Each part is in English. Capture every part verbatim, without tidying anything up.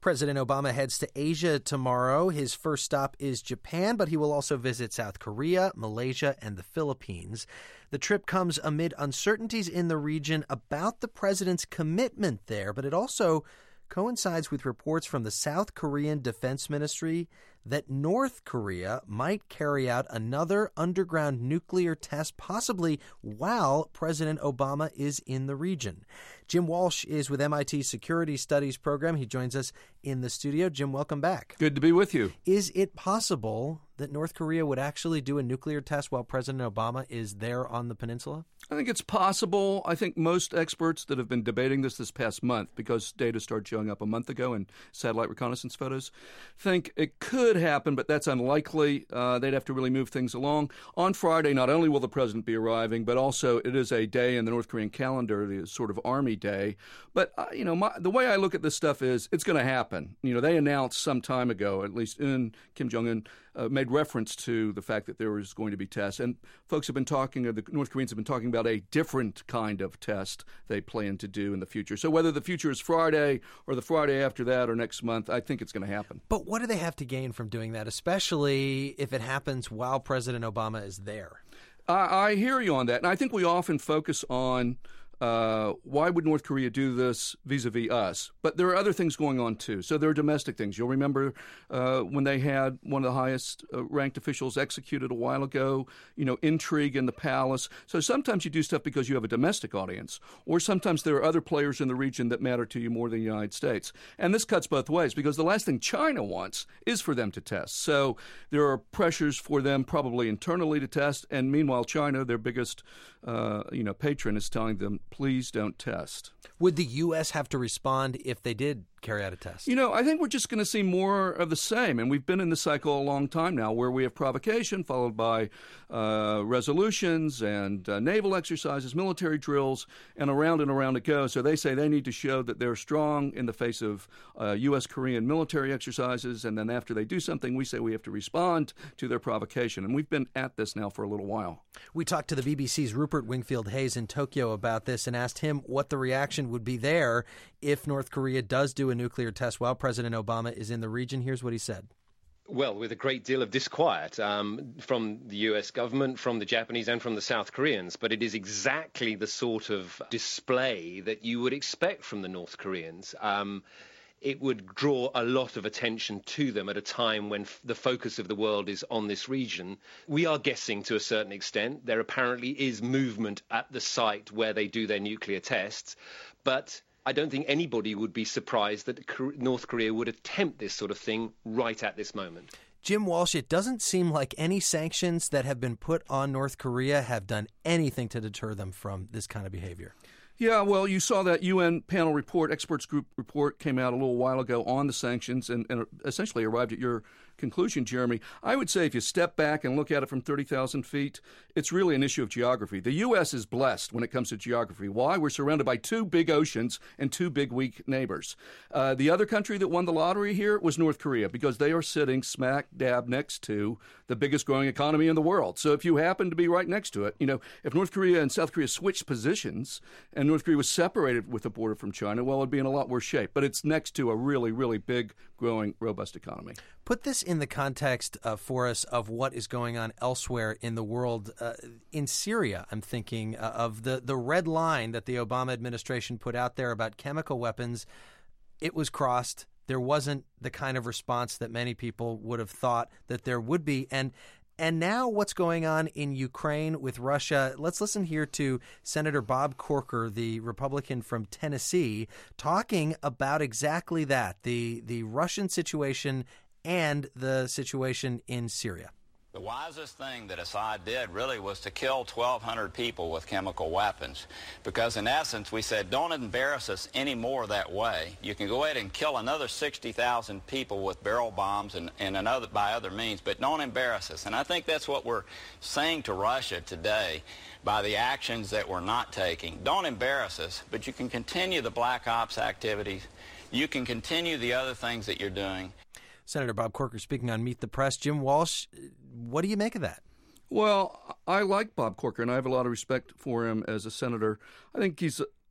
President Obama heads to Asia tomorrow. His first stop is Japan, but he will also visit South Korea, Malaysia, and the Philippines. The trip comes amid uncertainties in the region about the president's commitment there, but it also coincides with reports from the South Korean Defense Ministry that North Korea might carry out another underground nuclear test, possibly while President Obama is in the region. Jim Walsh is with M I T Security Studies program. He joins us in the studio. Jim, welcome back. Good to be with you. Is it possible that North Korea would actually do a nuclear test while President Obama is there on the peninsula? I think it's possible. I think most experts that have been debating this this past month, because data started showing up a month ago in satellite reconnaissance photos, think it could happen, but that's unlikely. Uh, they'd have to really move things along. On Friday, not only will the president be arriving, but also it is a day in the North Korean calendar, the sort of Army Day. But, uh, you know, my, the way I look at this stuff is it's going to happen. You know, they announced some time ago, at least in Kim Jong-un, uh, made reference to the fact that there was going to be tests. And folks have been talking, or the North Koreans have been talking about a different kind of test they plan to do in the future. So whether the future is Friday or the Friday after that or next month, I think it's going to happen. But what do they have to gain from doing that, especially if it happens while President Obama is there? I, I hear you on that. And I think we often focus on Uh, why would North Korea do this vis-a-vis us? But there are other things going on, too. So there are domestic things. You'll remember uh, when they had one of the highest uh, ranked officials executed a while ago, you know, intrigue in the palace. So sometimes you do stuff because you have a domestic audience, or sometimes there are other players in the region that matter to you more than the United States. And this cuts both ways, because the last thing China wants is for them to test. So there are pressures for them probably internally to test. And meanwhile, China, their biggest, uh, you know, patron, is telling them, please don't test. Would the U S have to respond if they did carry out a test? You know, I think we're just going to see more of the same. And we've been in this cycle a long time now, where we have provocation followed by uh, resolutions and uh, naval exercises, military drills, and around and around it goes. So they say they need to show that they're strong in the face of uh, U S-Korean military exercises. And then after they do something, we say we have to respond to their provocation. And we've been at this now for a little while. We talked to the B B C's Rupert Wingfield Hayes in Tokyo about this and asked him what the reaction would be there if North Korea does do a nuclear test while President Obama is in the region. Here's what he said. Well, with a great deal of disquiet um, from the U S government, from the Japanese and from the South Koreans. But it is exactly the sort of display that you would expect from the North Koreans. Um, it would draw a lot of attention to them at a time when f- the focus of the world is on this region. We are guessing to a certain extent. There apparently is movement at the site where they do their nuclear tests. But I don't think anybody would be surprised that North Korea would attempt this sort of thing right at this moment. Jim Walsh, it doesn't seem like any sanctions that have been put on North Korea have done anything to deter them from this kind of behavior. Yeah, well, you saw that U N panel report, experts group report came out a little while ago on the sanctions and, and essentially arrived at your conclusion, Jeremy. I would say if you step back and look at it from thirty thousand feet, it's really an issue of geography. The U S is blessed when it comes to geography. Why? We're surrounded by two big oceans and two big weak neighbors. Uh, the other country that won the lottery here was North Korea, because they are sitting smack dab next to the biggest growing economy in the world. So if you happen to be right next to it, you know, if North Korea and South Korea switched positions and North Korea was separated with the border from China, well, it'd be in a lot worse shape. But it's next to a really, really big, growing, robust economy. Put this in the context uh, for us of what is going on elsewhere in the world. Uh, in Syria, I'm thinking uh, of the, the red line that the Obama administration put out there about chemical weapons. It was crossed. There wasn't the kind of response that many people would have thought that there would be. And And now what's going on in Ukraine with Russia? Let's listen here to Senator Bob Corker, the Republican from Tennessee, talking about exactly that, the, the Russian situation and the situation in Syria. The wisest thing that Assad did really was to kill twelve hundred people with chemical weapons, because in essence we said, don't embarrass us any more that way. You can go ahead and kill another sixty thousand people with barrel bombs and, and another by other means, but don't embarrass us. And I think that's what we're saying to Russia today by the actions that we're not taking. Don't embarrass us, but you can continue the black ops activities. You can continue the other things that you're doing. Senator Bob Corker speaking on Meet the Press. Jim Walsh, what do you make of that? Well, I like Bob Corker, and I have a lot of respect for him as a senator. I think he's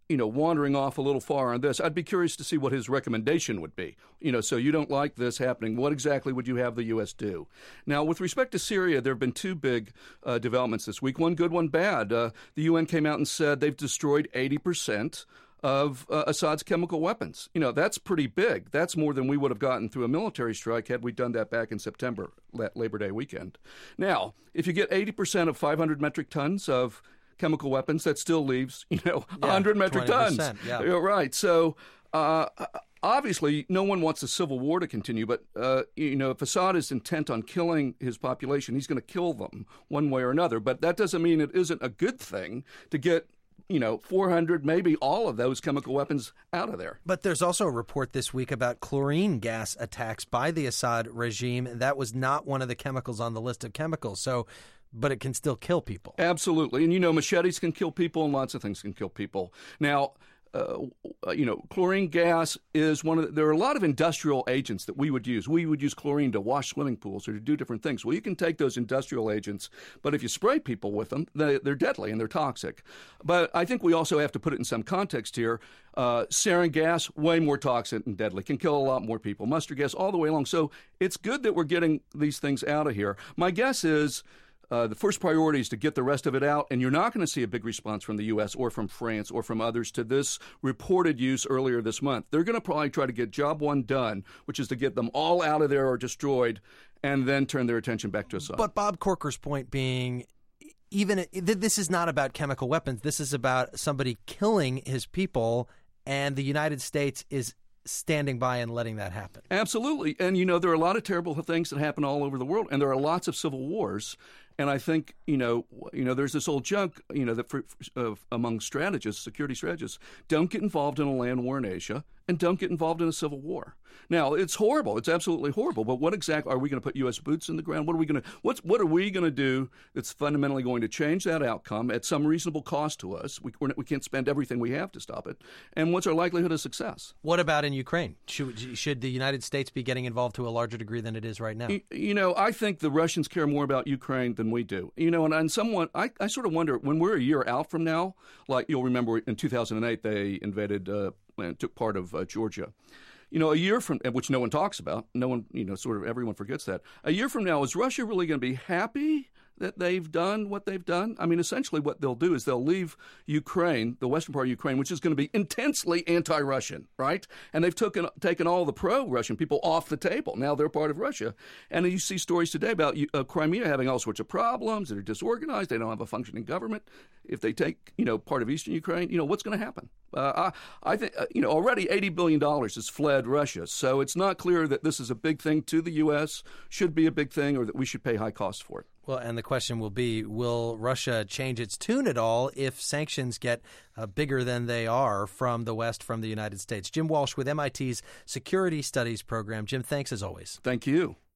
you know, wandering off a little far on this. I'd be curious to see what his recommendation would be. You know, so you don't like this happening. What exactly would you have the U S do? Now, with respect to Syria, there have been two big uh, developments this week, one good, one bad. Uh, the U N came out and said they've destroyed eighty percent of uh, Assad's chemical weapons. You know, that's pretty big. That's more than we would have gotten through a military strike had we done that back in September, Labor Day weekend. Now, if you get eighty percent of five hundred metric tons of chemical weapons, that still leaves, you know, yeah, one hundred metric tons. Yeah. You're right. So, uh, obviously, no one wants a civil war to continue, but, uh, you know, if Assad is intent on killing his population, he's going to kill them one way or another. But that doesn't mean it isn't a good thing to get, you know, four hundred, maybe all of those chemical weapons out of there. But there's also a report this week about chlorine gas attacks by the Assad regime. That was not one of the chemicals on the list of chemicals. So, but it can still kill people. Absolutely. And, you know, machetes can kill people and lots of things can kill people. Now, Uh, you know, chlorine gas is one of the, there are a lot of industrial agents that we would use. We would use chlorine to wash swimming pools or to do different things. Well, you can take those industrial agents, but if you spray people with them, they, they're deadly and they're toxic. But I think we also have to put it in some context here. Uh, sarin gas, way more toxic and deadly, can kill a lot more people. Mustard gas, all the way along. So it's good that we're getting these things out of here. My guess is Uh, the first priority is to get the rest of it out, and you're not going to see a big response from the U S or from France or from others to this reported use earlier this month. They're going to probably try to get job one done, which is to get them all out of there or destroyed, and then turn their attention back to Assad. But Bob Corker's point being, even this is not about chemical weapons. This is about somebody killing his people, and the United States is standing by and letting that happen. Absolutely. And, you know, there are a lot of terrible things that happen all over the world, and there are lots of civil wars. And I think, you know, you know, there's this old joke, you know, that for, uh, among strategists, security strategists, don't get involved in a land war in Asia and don't get involved in a civil war. Now, it's horrible. It's absolutely horrible. But what exactly are we going to put U S boots in the ground? What are we going to what's what are we going to do that's fundamentally going to change that outcome at some reasonable cost to us? We we're, we can't spend everything we have to stop it. And what's our likelihood of success? What about in Ukraine? Should should the United States be getting involved to a larger degree than it is right now? You, you know, I think the Russians care more about Ukraine than we do. You know, and, and someone I, I sort of wonder when we're a year out from now, like you'll remember in two thousand eight they invaded uh, and took part of uh, Georgia. You know, a year from, which no one talks about, no one, you know, sort of everyone forgets that. A year from now, is Russia really going to be happy that they've done what they've done? I mean, essentially what they'll do is they'll leave Ukraine, the western part of Ukraine, which is going to be intensely anti-Russian, right? And they've taken, taken all the pro-Russian people off the table. Now they're part of Russia. And you see stories today about uh, Crimea having all sorts of problems. They're disorganized. They don't have a functioning government. If they take, you know, part of eastern Ukraine, you know, what's going to happen? Uh, I, I think, uh, you know, already eighty billion dollars has fled Russia. So it's not clear that this is a big thing to the U S, should be a big thing, or that we should pay high costs for it. Well, and the question will be, will Russia change its tune at all if sanctions get uh, bigger than they are from the West, from the United States? Jim Walsh with M I T's Security Studies Program. Jim, thanks as always. Thank you.